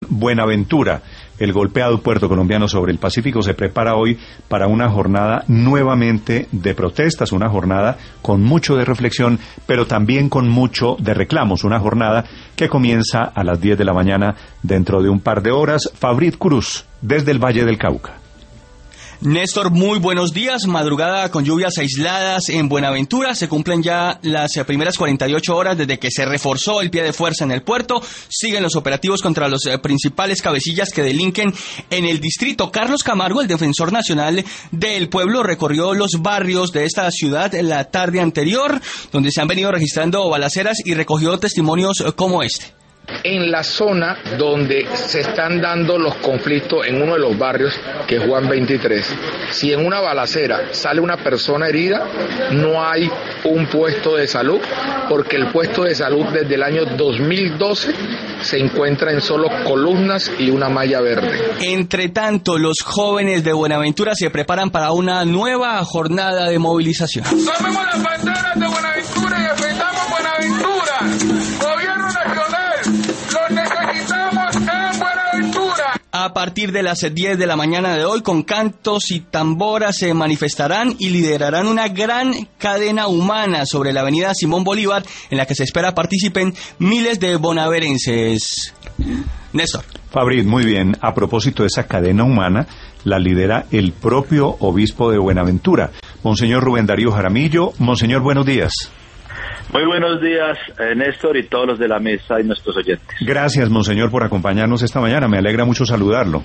Buenaventura, el golpeado puerto colombiano sobre el Pacífico, se prepara hoy para una jornada nuevamente de protestas, una jornada con mucho de reflexión, pero también con mucho de reclamos, una jornada que comienza a las 10 de la mañana dentro de un par de horas. Fabrit Cruz, desde el Valle del Cauca. Néstor, muy buenos días. Madrugada con lluvias aisladas en Buenaventura. Se cumplen ya las primeras 48 horas desde que se reforzó el pie de fuerza en el puerto. Siguen los operativos contra los principales cabecillas que delinquen en el distrito. Carlos Camargo, el defensor nacional del pueblo, recorrió los barrios de esta ciudad la tarde anterior, donde se han venido registrando balaceras, y recogió testimonios como este. En la zona donde se están dando los conflictos en uno de los barrios, que es Juan 23, si en una balacera sale una persona herida, no hay un puesto de salud, porque el puesto de salud desde el año 2012 se encuentra en solo columnas y una malla verde. Entre tanto, los jóvenes de Buenaventura se preparan para una nueva jornada de movilización. Tomemos las banderas de Buenaventura y defendamos Buenaventura. Gobierno nacional, los necesitamos en Buenaventura. A partir de las 10 de la mañana de hoy, con cantos y tamboras, se manifestarán y liderarán una gran cadena humana sobre la avenida Simón Bolívar, en la que se espera participen miles de bonaverenses. Néstor. Fabrit, muy bien. A propósito de esa cadena humana, la lidera el propio obispo de Buenaventura, Monseñor Rubén Darío Jaramillo. Monseñor, buenos días. Muy buenos días, Néstor, y todos los de la mesa y nuestros oyentes. Gracias, Monseñor, por acompañarnos esta mañana. Me alegra mucho saludarlo.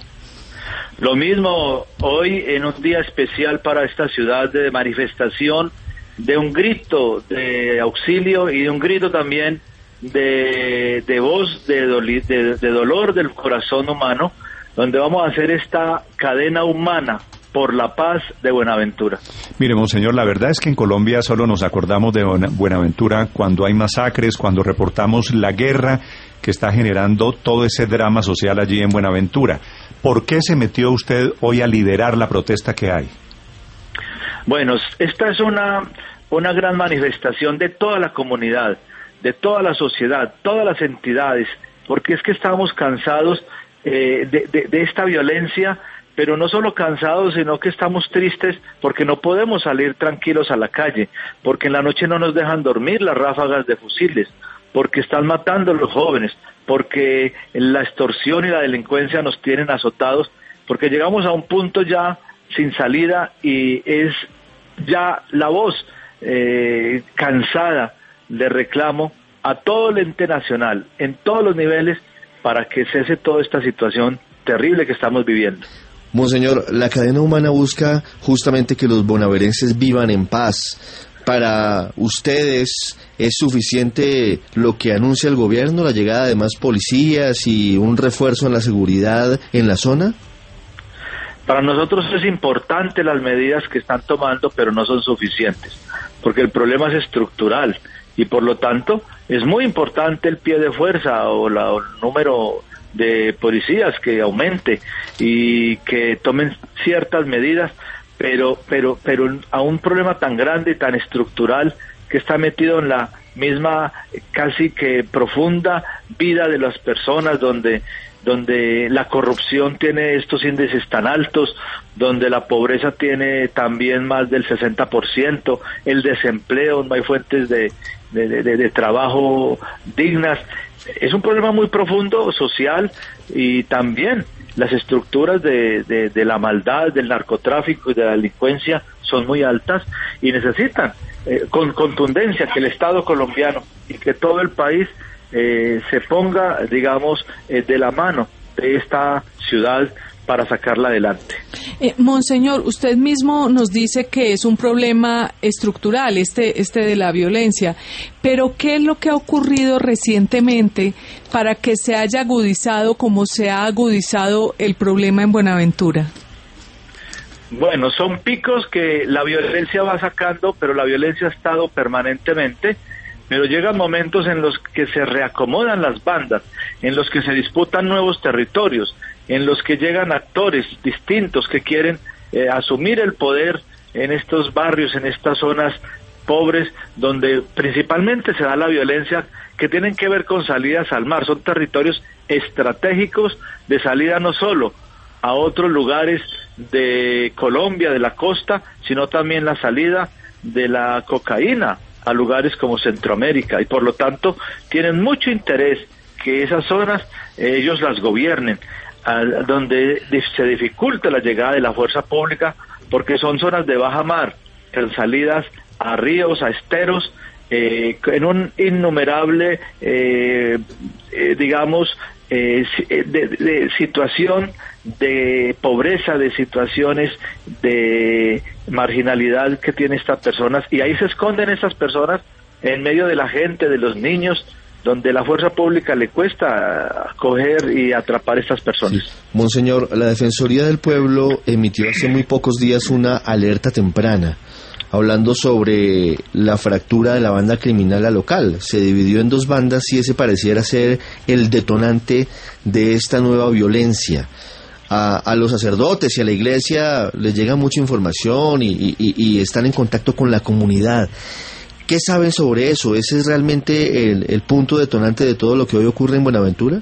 Lo mismo, hoy en un día especial para esta ciudad de manifestación, de un grito de auxilio y de un grito también de voz, de dolor del corazón humano, donde vamos a hacer esta cadena humana por la paz de Buenaventura. Mire, Monseñor, la verdad es que en Colombia solo nos acordamos de Buenaventura cuando hay masacres, cuando reportamos la guerra que está generando todo ese drama social allí en Buenaventura. ¿Por qué se metió usted hoy a liderar la protesta que hay? Bueno, esta es una gran manifestación de toda la comunidad, de toda la sociedad, todas las entidades, porque es que estamos cansados de esta violencia, pero no solo cansados, sino que estamos tristes porque no podemos salir tranquilos a la calle, porque en la noche no nos dejan dormir las ráfagas de fusiles, porque están matando a los jóvenes, porque la extorsión y la delincuencia nos tienen azotados, porque llegamos a un punto ya sin salida y es ya la voz cansada de reclamo a todo el ente nacional, en todos los niveles, para que cese toda esta situación terrible que estamos viviendo. Monseñor, la cadena humana busca justamente que los bonaverenses vivan en paz. ¿Para ustedes es suficiente lo que anuncia el gobierno, la llegada de más policías y un refuerzo en la seguridad en la zona? Para nosotros es importante las medidas que están tomando, pero no son suficientes, porque el problema es estructural y por lo tanto es muy importante el pie de fuerza o el número de policías que aumente y que tomen ciertas medidas, pero a un problema tan grande y tan estructural que está metido en la misma casi que profunda vida de las personas, donde la corrupción tiene estos índices tan altos, donde la pobreza tiene también más del 60%, el desempleo, no hay fuentes de trabajo dignas. Es un problema muy profundo, social, y también las estructuras de la maldad, del narcotráfico y de la delincuencia son muy altas y necesitan con contundencia que el Estado colombiano y que todo el país se ponga, digamos, de la mano de esta ciudad para sacarla adelante. Monseñor, usted mismo nos dice que es un problema estructural, este de la violencia, pero ¿qué es lo que ha ocurrido recientemente para que se haya agudizado como se ha agudizado el problema en Buenaventura? Bueno, son picos que la violencia va sacando, pero la violencia ha estado permanentemente, pero llegan momentos en los que se reacomodan las bandas, en los que se disputan nuevos territorios, en los que llegan actores distintos que quieren asumir el poder en estos barrios, en estas zonas pobres, donde principalmente se da la violencia, que tienen que ver con salidas al mar. Son territorios estratégicos de salida no solo a otros lugares de Colombia, de la costa, sino también la salida de la cocaína a lugares como Centroamérica, y por lo tanto tienen mucho interés que esas zonas ellos las gobiernen, donde se dificulta la llegada de la fuerza pública, porque son zonas de baja mar, con salidas a ríos, a esteros, en un innumerable, de situación de pobreza, de situaciones de marginalidad que tienen estas personas, y ahí se esconden estas personas en medio de la gente, de los niños, donde la fuerza pública le cuesta coger y atrapar a estas personas. Sí. Monseñor, la Defensoría del Pueblo emitió hace muy pocos días una alerta temprana, hablando sobre la fractura de la banda criminal local. Se dividió en dos bandas y ese pareciera ser el detonante de esta nueva violencia. A los sacerdotes y a la iglesia les llega mucha información y están en contacto con la comunidad. ¿Qué saben sobre eso? ¿Ese es realmente el punto detonante de todo lo que hoy ocurre en Buenaventura?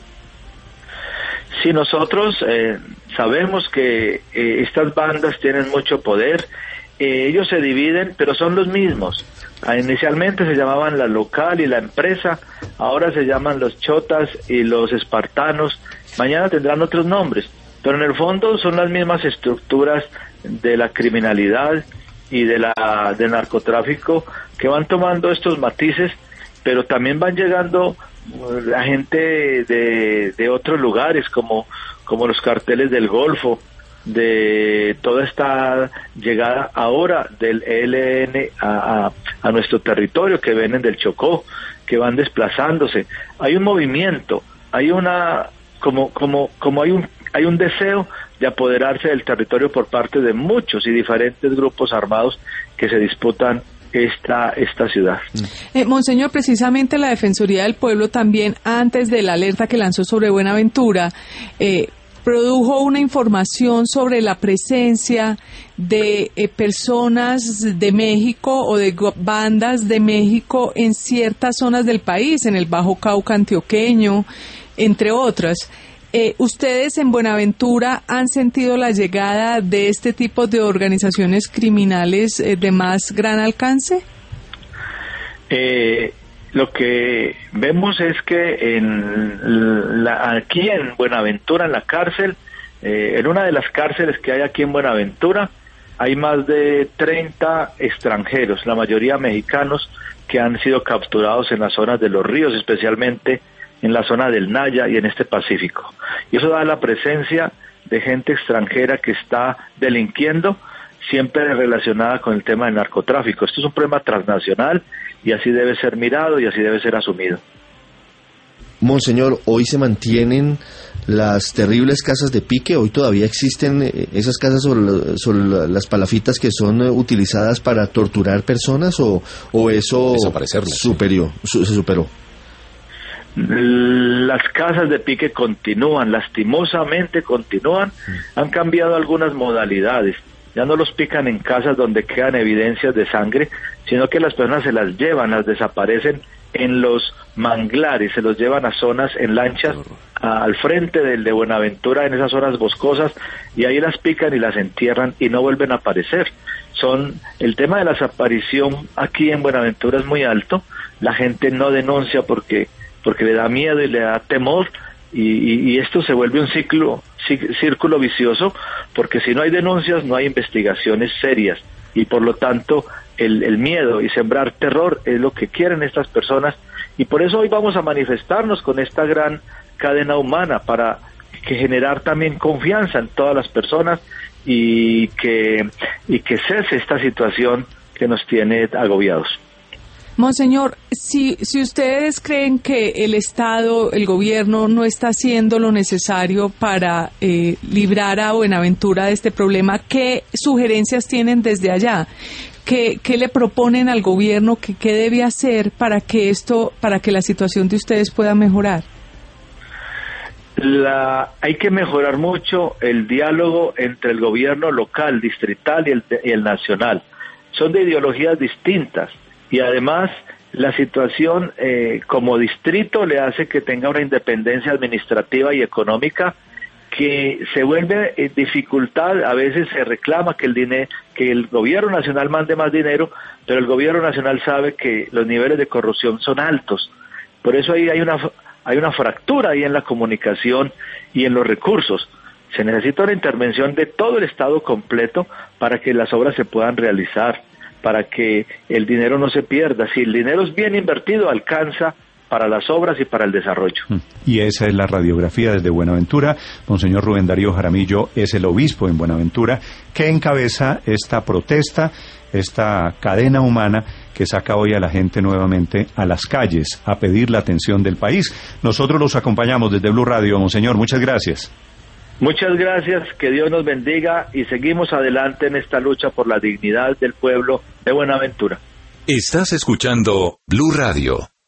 Sí, nosotros sabemos que estas bandas tienen mucho poder. Ellos se dividen, pero son los mismos. Inicialmente se llamaban la local y la empresa, ahora se llaman los chotas y los espartanos, mañana tendrán otros nombres, pero en el fondo son las mismas estructuras de la criminalidad y del narcotráfico que van tomando estos matices, pero también van llegando la gente de otros lugares como los carteles del Golfo, de toda esta llegada ahora del ELN a nuestro territorio, que vienen del Chocó, que van desplazándose. Hay un movimiento, hay una hay un deseo de apoderarse del territorio por parte de muchos y diferentes grupos armados que se disputan esta ciudad. Monseñor, precisamente la Defensoría del Pueblo también, antes de la alerta que lanzó sobre Buenaventura, produjo una información sobre la presencia de personas de México o de bandas de México en ciertas zonas del país, en el Bajo Cauca antioqueño, entre otras. ¿Ustedes en Buenaventura han sentido la llegada de este tipo de organizaciones criminales de más gran alcance? Lo que vemos es que aquí en Buenaventura, en la cárcel, en una de las cárceles que hay aquí en Buenaventura, hay más de 30 extranjeros, la mayoría mexicanos, que han sido capturados en las zonas de los ríos, especialmente en la zona del Naya y en este Pacífico. Y eso da la presencia de gente extranjera que está delinquiendo, siempre relacionada con el tema del narcotráfico. Esto es un problema transnacional y así debe ser mirado y así debe ser asumido. Monseñor, hoy se mantienen las terribles casas de pique. Hoy todavía existen esas casas sobre las palafitas que son utilizadas para torturar personas, o eso se superó. Las casas de pique continúan, lastimosamente continúan. Han cambiado algunas modalidades. Ya no los pican en casas donde quedan evidencias de sangre, sino que las personas se las llevan, las desaparecen en los manglares, se los llevan a zonas en lanchas al frente del de Buenaventura, en esas zonas boscosas, y ahí las pican y las entierran y no vuelven a aparecer. El tema de la desaparición aquí en Buenaventura es muy alto. La gente no denuncia porque le da miedo y le da temor, y esto se vuelve un círculo vicioso, porque si no hay denuncias no hay investigaciones serias, y por lo tanto el miedo y sembrar terror es lo que quieren estas personas, y por eso hoy vamos a manifestarnos con esta gran cadena humana para generar también confianza en todas las personas y que cese esta situación que nos tiene agobiados. Monseñor, si ustedes creen que el Estado, el gobierno, no está haciendo lo necesario para librar a Buenaventura de este problema, ¿qué sugerencias tienen desde allá? ¿Qué le proponen al gobierno? ¿Qué debe hacer para que la situación de ustedes pueda mejorar? Hay que mejorar mucho el diálogo entre el gobierno local, distrital y el nacional. Son de ideologías distintas. Y además la situación como distrito le hace que tenga una independencia administrativa y económica que se vuelve dificultad. A veces se reclama que el gobierno nacional mande más dinero, pero el gobierno nacional sabe que los niveles de corrupción son altos. Por eso ahí hay una fractura ahí en la comunicación y en los recursos. Se necesita una intervención de todo el Estado completo para que las obras se puedan realizar, para que el dinero no se pierda. Si el dinero es bien invertido, alcanza para las obras y para el desarrollo. Y esa es la radiografía desde Buenaventura. Monseñor Rubén Darío Jaramillo es el obispo en Buenaventura que encabeza esta protesta, esta cadena humana que saca hoy a la gente nuevamente a las calles a pedir la atención del país. Nosotros los acompañamos desde Blue Radio. Monseñor, muchas gracias. Muchas gracias, que Dios nos bendiga y seguimos adelante en esta lucha por la dignidad del pueblo de Buenaventura. Estás escuchando Blue Radio.